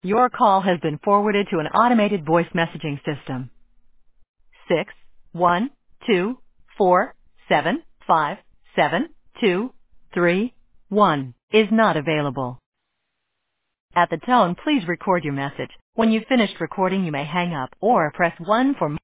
Your call has been forwarded to an automated voice messaging system. 61247572231 is not available. At the tone, please record your message. When you've finished recording, you may hang up or press 1 for